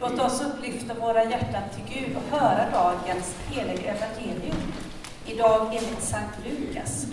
Låt oss upplyfta våra hjärtan till Gud och höra dagens heliga evangelium. Idag enligt Sankt Lukas.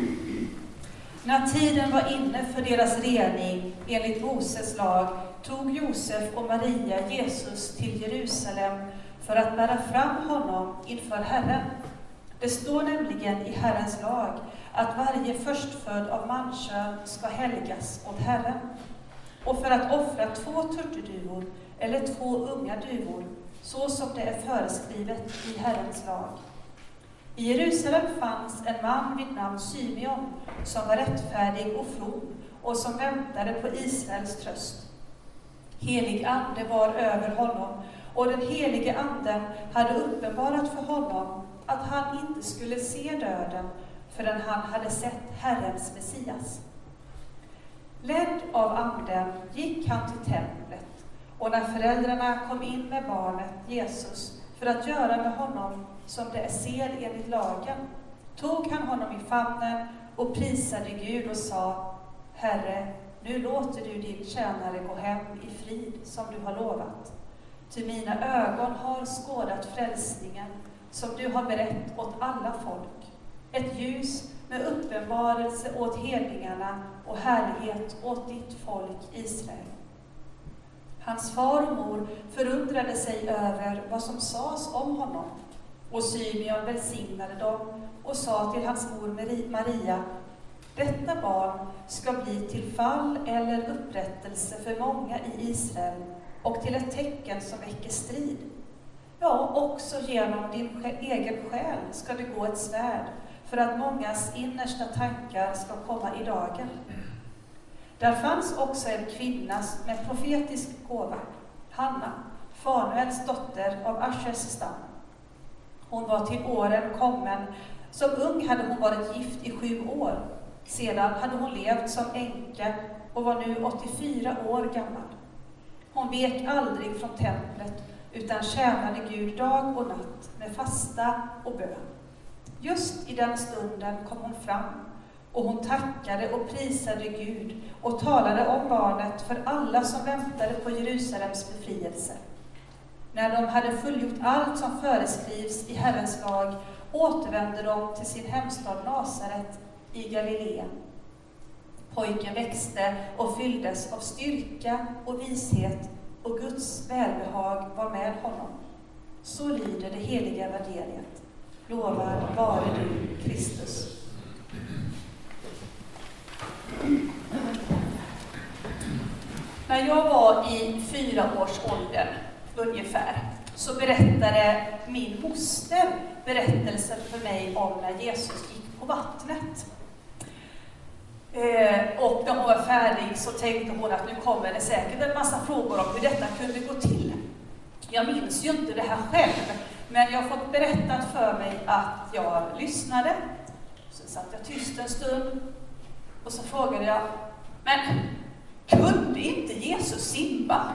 När tiden var inne för deras rening enligt Moses lag tog Josef och Maria Jesus till Jerusalem för att bära fram honom inför Herren. Det står nämligen i Herrens lag att varje förstfödd av mankön ska helgas åt Herren. Och för att offra 2 turturduvor eller 2 unga duvor, så som det är föreskrivet i Herrens lag. I Jerusalem fanns en man vid namn Symeon som var rättfärdig och from och som väntade på Israels tröst. Helig ande var över honom, och den helige anden hade uppenbarat för honom att han inte skulle se döden förrän han hade sett Herrens Messias. Ledd av anden gick han till templet, och när föräldrarna kom in med barnet Jesus för att göra med honom som det är sed enligt lagen, tog han honom i famnen och prisade Gud och sa: Herre, nu låter du din tjänare gå hem i frid som du har lovat. Ty mina ögon har skådat frälsningen som du har berett åt alla folk. Ett ljus med uppenbarelse åt hedningarna och härlighet åt ditt folk Israel. Hans far och mor förundrade sig över vad som sades om honom. Och Symeon välsignade dem och sa till hans mor Maria: detta barn ska bli till fall eller upprättelse för många i Israel och till ett tecken som väcker strid. Ja, också genom din egen själ ska det gå ett svärd för att mångas innersta tankar ska komma i dagen. Där fanns också en kvinna med profetisk gåva, Hanna, Fanuels dotter av Aschers stam. Hon var till åren kommen. Som ung hade hon varit gift i 7 år. Sedan hade hon levt som änka och var nu 84 år gammal. Hon vek aldrig från templet utan tjänade Gud dag och natt med fasta och bön. Just i den stunden kom hon fram, och hon tackade och prisade Gud och talade om barnet för alla som väntade på Jerusalems befrielse. När de hade fullgjort allt som föreskrivs i Herrens lag återvände de till sin hemstad Nasaret i Galileen. Pojken växte och fylldes av styrka och vishet, och Guds välbehag var med honom. Så lyder det heliga evangeliet. Lovad vare du, Kristus. När jag var i 4 års ålder ungefär, så berättade min moster berättelsen för mig om när Jesus gick på vattnet. Och när hon var färdig så tänkte hon att nu kommer det säkert en massa frågor om hur detta kunde gå till. Jag minns ju inte det här själv, men jag har fått berättat för mig att jag lyssnade. Så satt jag tyst en stund och så frågade jag: men kunde inte Jesus simma?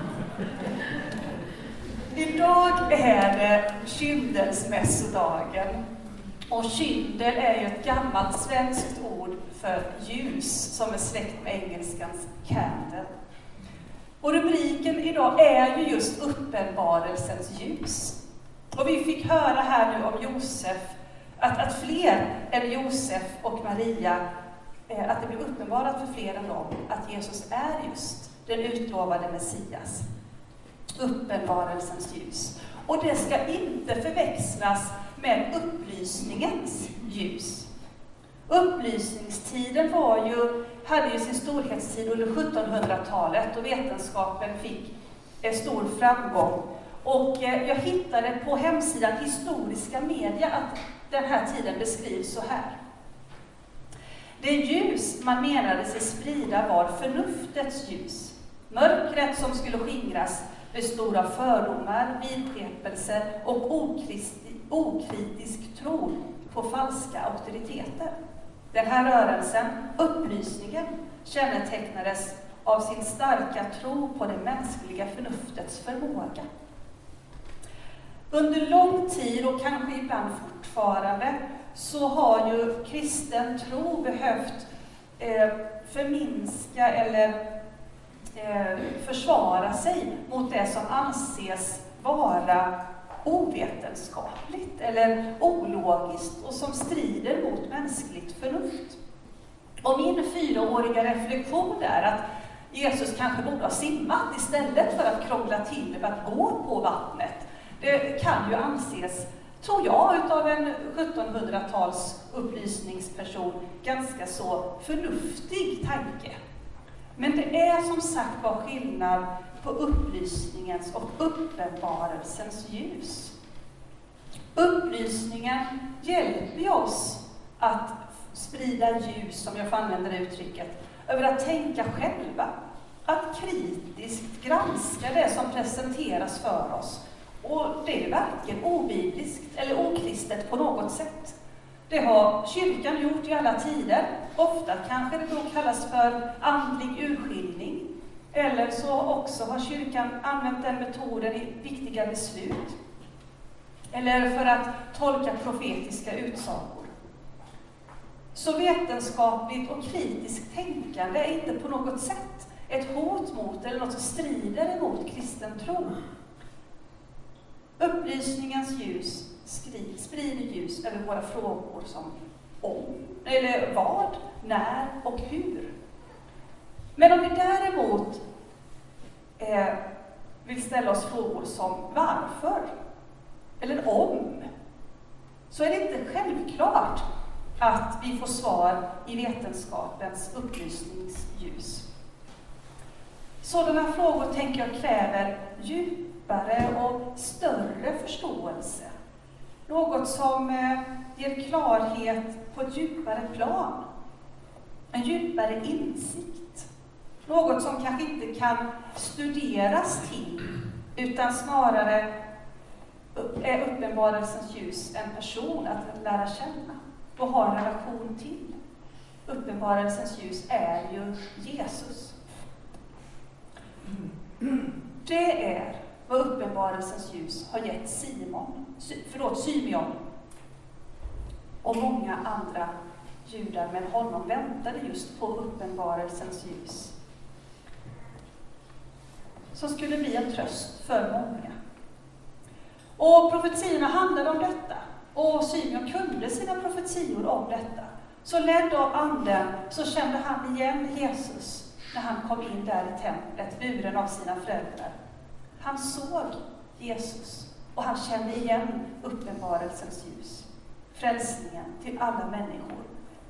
Idag är det kyndelsmässodagen. Och kyndel är ju ett gammalt svenskt ord för ljus som är släkt med engelskans candle. Och rubriken idag är ju just uppenbarelsens ljus. Och vi fick höra här nu om Josef, att fler än Josef och Maria, att det blev uppenbarat för fler av dem att Jesus är just den utlovade Messias. Uppenbarelsens ljus. Och det ska inte förväxlas med upplysningens ljus. Upplysningstiden hade ju sin storhetstid under 1700-talet, och vetenskapen fick stor framgång. Och jag hittade på hemsidan Historiska media att den här tiden beskrivs så här. Det ljus man menade sig sprida var förnuftets ljus. Mörkret som skulle skingras bestod av fördomar, vidskepelser och okritisk tro på falska auktoriteter. Den här rörelsen, upplysningen, kännetecknades av sin starka tro på det mänskliga förnuftets förmåga. Under lång tid, och kanske ibland fortfarande, så har ju kristen tro behövt förminska eller försvara sig mot det som anses vara ovetenskapligt eller ologiskt och som strider mot mänskligt förnuft. Och min 4-åriga reflektion är att Jesus kanske borde ha simmat istället för att krångla till med att gå på vattnet. Det kan ju anses, tror jag, utav en 1700-tals upplysningsperson ganska så förnuftig tanke. Men det är som sagt var skillnad på upplysningens och uppenbarelsens ljus. Upplysningen hjälper oss att sprida ljus, som jag får använda det uttrycket, över att tänka själva, att kritiskt granska det som presenteras för oss. Och det är varken obibliskt eller okristet på något sätt. Det har kyrkan gjort i alla tider. Ofta kanske det då kallas för andlig urskiljning. Eller så också har kyrkan använt den metoden i viktiga beslut. Eller för att tolka profetiska utsagor. Så vetenskapligt och kritiskt tänkande är inte på något sätt ett hot mot eller något som strider emot kristen tro. Upplysningens ljus sprider ljus över våra frågor som om, eller vad, när och hur. Men om vi däremot vill ställa oss frågor som varför eller om, så är det inte självklart att vi får svar i vetenskapens upplysningsljus. Sådana frågor tänker jag kräver djupare och större förståelse. Något som ger klarhet på ett djupare plan. En djupare insikt. Något som kanske inte kan studeras till, utan snarare är uppenbarelsens ljus en person att lära känna och ha en relation till. Uppenbarelsens ljus är ju Jesus. Det är vad uppenbarelsens ljus har gett Symeon och många andra judar, men honom väntade just på uppenbarelsens ljus, som skulle bli en tröst för många. Och profetiorna handlade om detta, och Symeon kunde sina profetior om detta. Så ledd av anden så kände han igen Jesus när han kom in där i templet, buren av sina föräldrar. Han såg Jesus och han kände igen uppenbarelsens ljus. Frälsningen till alla människor.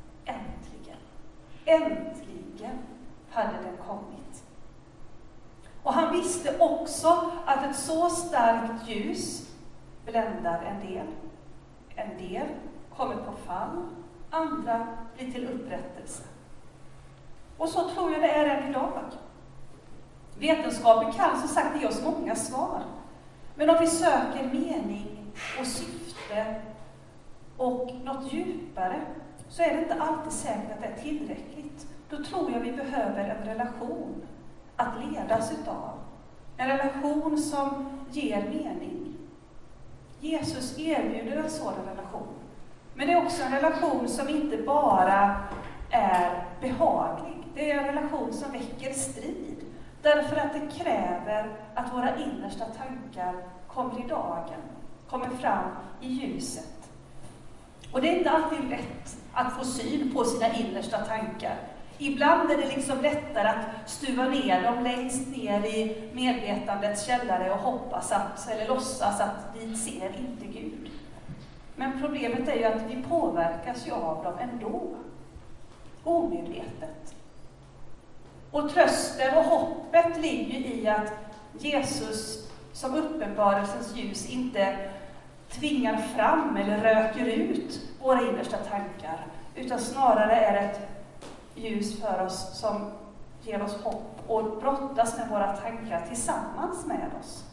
Äntligen hade den kommit. Och han visste också att ett så starkt ljus bländar en del. En del kommer på fall, andra blir till upprättelse. Och så tror jag det är än idag. Vetenskapen kan som sagt ge oss många svar. Men om vi söker mening och syfte och något djupare, så är det inte alltid säkert att det är tillräckligt. Då tror jag vi behöver en relation att ledas utav. En relation som ger mening. Jesus erbjuder en sådan relation. Men det är också en relation som inte bara är behaglig. Det är en relation som väcker strid. Därför att det kräver att våra innersta tankar kommer i dagen, kommer fram i ljuset. Och det är inte alltid lätt att få syn på sina innersta tankar. Ibland är det liksom lättare att stuva ner dem längst ner i medvetandets källare och hoppas att, eller låtsas att vi ser inte Gud. Men problemet är ju att vi påverkas ju av dem ändå. Omedvetet. Och trösten och hoppet ligger i att Jesus som uppenbarelsens ljus inte tvingar fram eller röker ut våra innersta tankar, utan snarare är ett ljus för oss som ger oss hopp och brottas med våra tankar tillsammans med oss.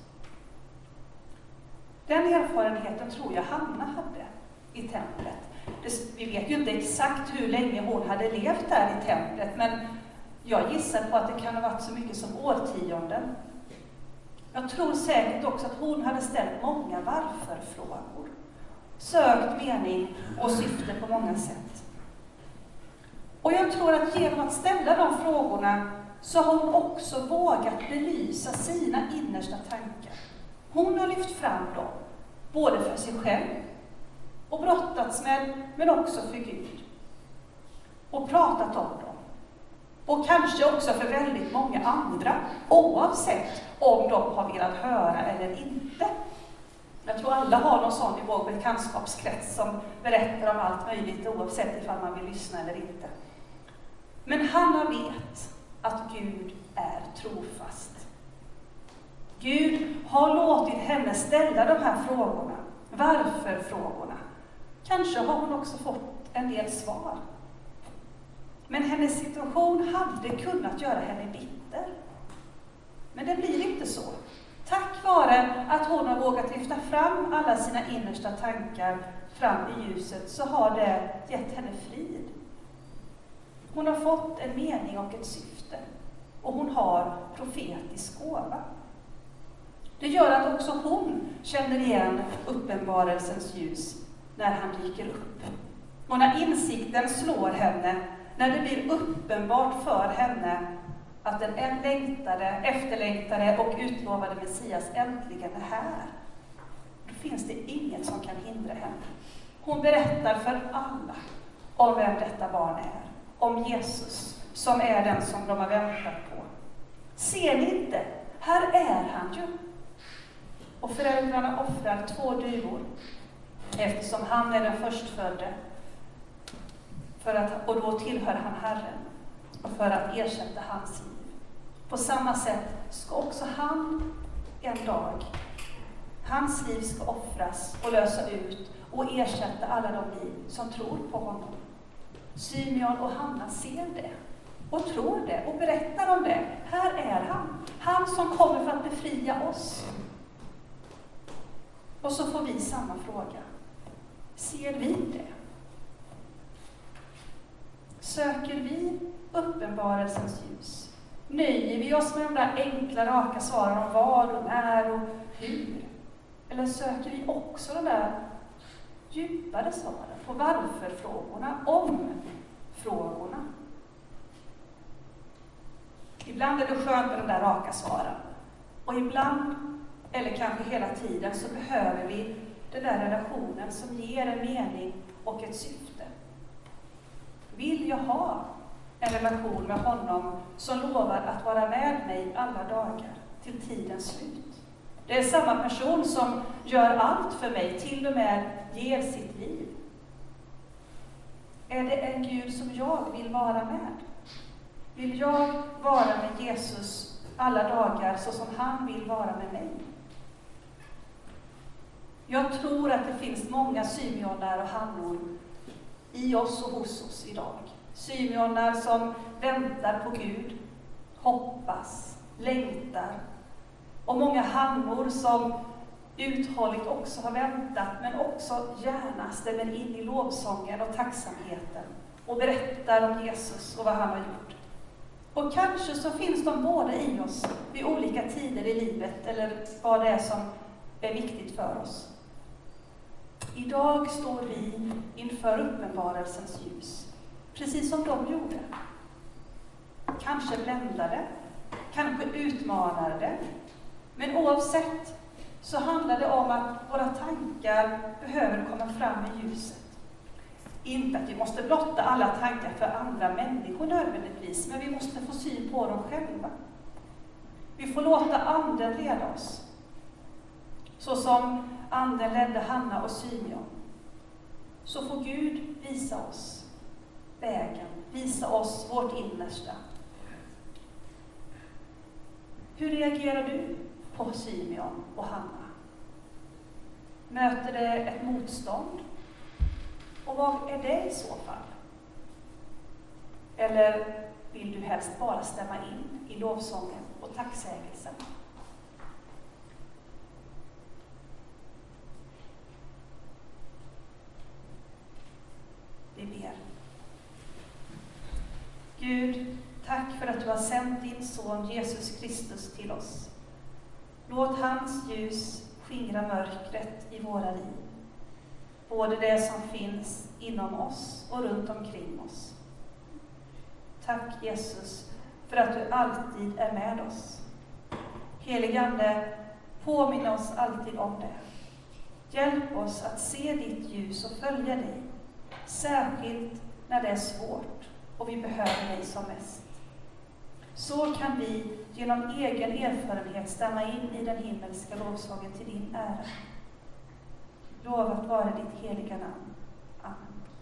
Den erfarenheten tror jag Hanna hade i templet. Vi vet ju inte exakt hur länge hon hade levt där i templet, men jag gissar på att det kan ha varit så mycket som årtionden. Jag tror säkert också att hon hade ställt många varför-frågor. Sökt mening och syfte på många sätt. Och jag tror att genom att ställa de frågorna så har hon också vågat belysa sina innersta tankar. Hon har lyft fram dem, både för sig själv och brottats med, men också för Gud. Och pratat om dem. Och kanske också för väldigt många andra, oavsett om de har velat höra eller inte. Jag tror alla har någon sån i vår bekantskapskrets som berättar om allt möjligt, oavsett ifall man vill lyssna eller inte. Men Hanna vet att Gud är trofast. Gud har låtit henne ställa de här frågorna, varför-frågorna. Kanske har hon också fått en del svar. Men hennes situation hade kunnat göra henne bitter. Men det blir inte så. Tack vare att hon har vågat lyfta fram alla sina innersta tankar fram i ljuset, så har det gett henne frid. Hon har fått en mening och ett syfte. Och hon har profetisk gåva. Det gör att också hon känner igen uppenbarelsens ljus när han dyker upp. Och när insikten slår henne, när det blir uppenbart för henne att den efterlängtade och utlovade Messias äntligen är här, då finns det inget som kan hindra henne. Hon berättar för alla om vem detta barn är, om Jesus som är den som de har väntat på. Ser ni inte? Här är han ju. Och föräldrarna offrar 2 duvor, eftersom han är den förstfödde, och då tillhör han Herren, och för att ersätta hans liv. På samma sätt ska också han en dag, hans liv ska offras och lösa ut och ersätta alla de liv som tror på honom. Symeon och Hanna ser det och tror det och berättar om det. Här är han som kommer för att befria oss. Och så får vi samma fråga. Ser vi det? Söker vi uppenbarelsens ljus? Nöjer vi oss med de där enkla, raka svaren om vad och när och hur? Eller söker vi också de där djupare svaren på varför-frågorna, om-frågorna? Ibland är det skönt med de där raka svaren. Och ibland, eller kanske hela tiden, så behöver vi den där relationen som ger en mening och ett syfte. Vill jag ha en relation med honom som lovar att vara med mig alla dagar till tidens slut? Det är samma person som gör allt för mig, till och med ger sitt liv. Är det en Gud som jag vill vara med? Vill jag vara med Jesus alla dagar så som han vill vara med mig? Jag tror att det finns många Symeonar och Hannor i oss och hos oss idag. Symeonar som väntar på Gud, hoppas, längtar. Och många Hannor som uthålligt också har väntat, men också gärna stämmer in i lovsången och tacksamheten och berättar om Jesus och vad han har gjort. Och kanske så finns de båda i oss vid olika tider i livet, eller vad det är som är viktigt för oss. Idag står vi inför uppenbarelsens ljus, precis som de gjorde. Kanske bländade, kanske utmanade, men oavsett så handlar det om att våra tankar behöver komma fram i ljuset. Inte att vi måste blotta alla tankar för andra människor nödvändigtvis, men vi måste få syn på dem själva. Vi får låta anden leda oss, så som anden ledde Hanna och Symeon. Så får Gud visa oss vägen, visa oss vårt innersta. Hur reagerar du på Symeon och Hanna? Möter det ett motstånd? Och vad är det i så fall? Eller vill du helst bara stämma in i lovsången och tacksägelsen? Vi ber. Gud, tack för att du har sänt din son Jesus Kristus till oss. Låt hans ljus skingra mörkret i våra liv. Både det som finns inom oss och runt omkring oss. Tack Jesus för att du alltid är med oss. Helige Ande, påminn oss alltid om det. Hjälp oss att se ditt ljus och följa dig, särskilt när det är svårt och vi behöver dig som mest. Så kan vi genom egen erfarenhet stämma in i den himmelska lovsången till din ära. Lovat vare ditt heliga namn. Amen.